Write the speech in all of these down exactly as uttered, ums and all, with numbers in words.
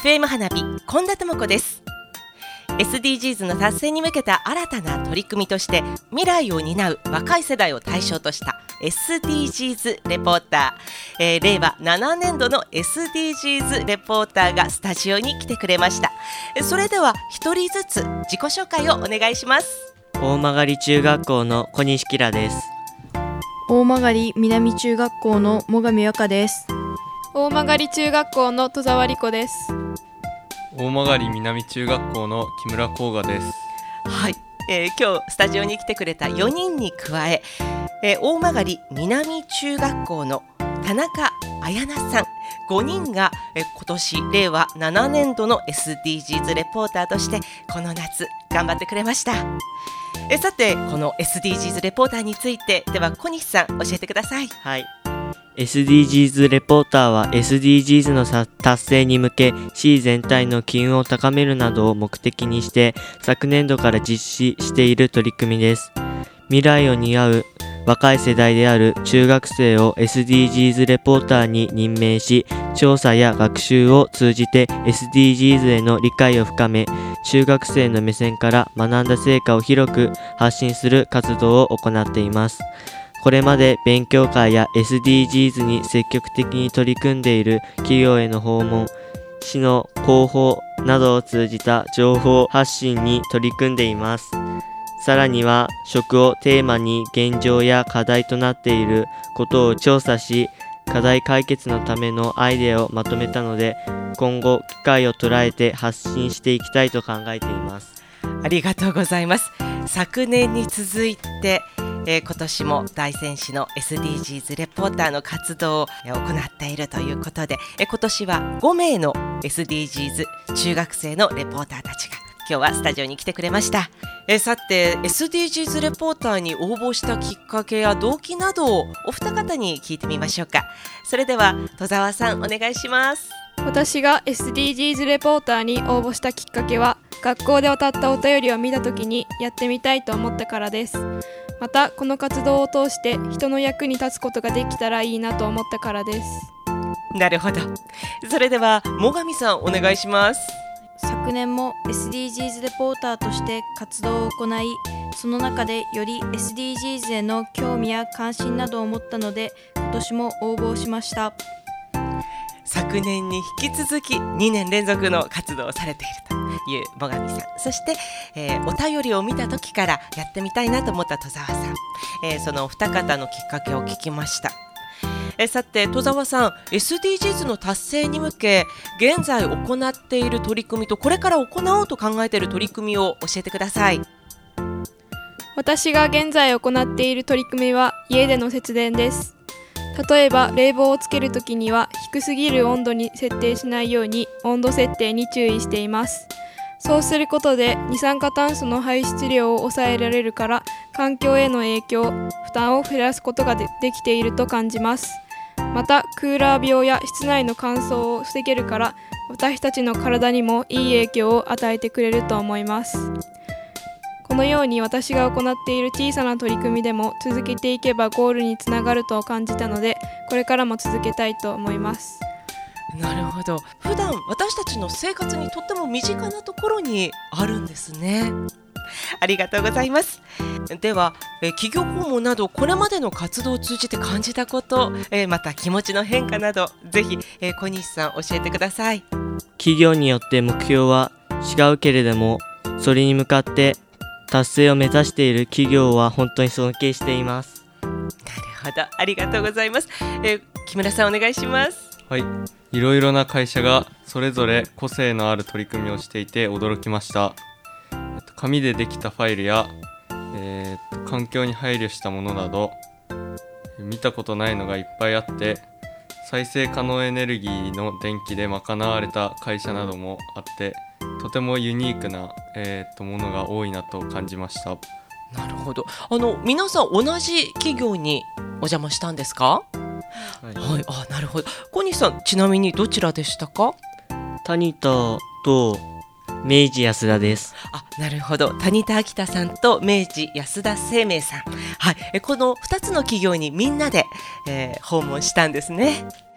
エフエム 花火本田智子です。 エスディージーズ の達成に向けた新たな取り組みとして未来を担う若い世代を対象とした エスディージーズ レポーター、えー、令和ななねんどの エスディージーズ レポーターがスタジオに来てくれました。それでは一人ずつ自己紹介をお願いします。 大曲中学校の小西キラです。 大曲南中学校の最上和歌です。 大曲中学校の戸沢理子です。 大曲南中学校の木村光雅です。 はい、えー、今日スタジオに来てくれたよにんに加ええー、大曲南中学校の田中彩奈さんごにんが、えー、今年令和ななねんどの エスディージーズ レポーターとしてこの夏頑張ってくれました。えー、さてこの エスディージーズ レポーターについてでは小西さん教えてください。 はい、エスディージーズ レポーターは エスディージーズ の達成に向け市全体の機運を高めるなどを目的にして昨年度から実施している取り組みです。未来を担う若い世代である中学生を エスディージーズ レポーターに任命し、調査や学習を通じて エスディージーズ への理解を深め、中学生の目線から学んだ成果を広く発信する活動を行っています。これまで勉強会や エスディージーズ に積極的に取り組んでいる企業への訪問、市の広報などを通じた情報発信に取り組んでいます。さらには食をテーマに現状や課題となっていることを調査し、課題解決のためのアイデアをまとめたので、今後機会を捉えて発信していきたいと考えています。 ありがとうございます。昨年に続いて、えー、今年も大仙市の エスディージーズ レポーターの活動を行っているということで、えー、今年はごめいの エスディージーズ 中学生のレポーターたちが今日はスタジオに来てくれました。えー、さて エスディージーズ レポーターに応募したきっかけや動機などをお二方に聞いてみましょうか。それでは戸沢さんお願いします。 私が エスディージーズ レポーターに応募したきっかけは、学校で渡ったお便りを見たときにやってみたいと思ったからです。またこの活動を通して人の役に立つことができたらいいなと思ったからです。 なるほど。それでは最上さんお願いします。 昨年も エスディージーズ レポーターとして活動を行い、その中でより エスディージーズ への興味や関心などを持ったので今年も応募しました。 昨年に引き続きにねん連続の活動をされているという最上さん、そして、えー、お便りを見た時からやってみたいなと思った戸沢さん、えー、そのお二方のきっかけを聞きました。えー、さて戸沢さん、 エスディージーズ の達成に向け現在行っている取り組みとこれから行おうと考えている取り組みを教えてください。 私が現在行っている取り組みは家での節電です。例えば冷房をつけるときには低すぎる温度に設定しないように温度設定に注意しています。そうすることで二酸化炭素の排出量を抑えられるから、環境への影響、負担を減らすことが で, できていると感じます。またクーラー病や室内の乾燥を防げるから、私たちの体にもいい影響を与えてくれると思います。このように私が行っている小さな取り組みでも続けていけばゴールにつながると感じたので、これからも続けたいと思います。 なるほど。普段私たちの生活にとっても身近なところにあるんですね。ありがとうございます。ではえ企業訪問などこれまでの活動を通じて感じたこと、えまた気持ちの変化などぜひえ小西さん教えてください。 企業によって目標は違うけれども、それに向かって達成を目指している企業は本当に尊敬しています。 なるほど、ありがとうございます。えー、木村さんお願いします。 はい、いろいろな会社がそれぞれ個性のある取り組みをしていて驚きました。えっと、紙でできたファイルや、えー、っと環境に配慮したものなど見たことないのがいっぱいあって、再生可能エネルギーの電気で賄われた会社などもあって、とてもユニークな、えー、っとものが多いなと感じました。 なるほど。あの皆さん同じ企業にお邪魔したんですか？はい、はい、あ、なるほど。小西さんちなみにどちらでしたか？ タニタと明治安田です。 あ、なるほど。谷田明太さんと明治安田生命さん、はい、えこのふたつの企業にみんなで、えー、訪問したんですね。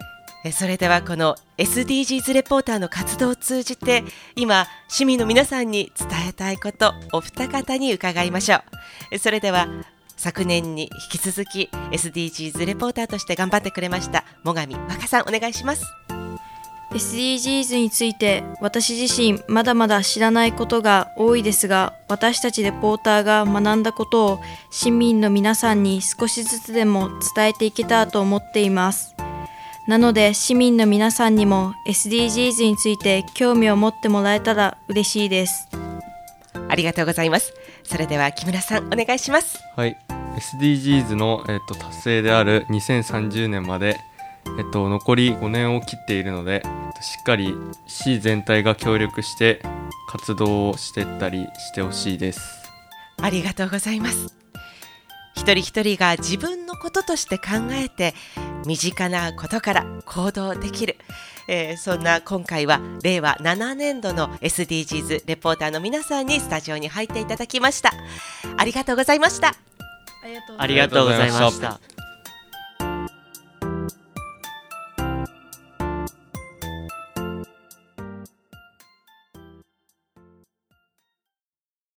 それではこの エスディージーズ レポーターの活動を通じて今市民の皆さんに伝えたいことお二方に伺いましょう。それでは昨年に引き続き エスディージーズ レポーターとして頑張ってくれました最上和香さん、お願いします。 エスディージーズ について私自身まだまだ知らないことが多いですが、私たちレポーターが学んだことを市民の皆さんに少しずつでも伝えていけたらと思っています。なので市民の皆さんにも エスディージーズ について興味を持ってもらえたら嬉しいです。 ありがとうございます。それでは木村さん、お願いします。 はい、エスディージーズ の、えっと、達成であるにせんさんじゅうねんまで、えっと、残りごねんを切っているので、えっと、しっかり市全体が協力して活動をしていったりしてほしいです。 ありがとうございます。一人一人が自分のこととして考えて身近なことから行動できる、えー、そんな今回はれいわななねんどの エスディージーズ レポーターの皆さんにスタジオに入っていただきました。ありがとうございました。 ありがとうございます。 ありがとうございました。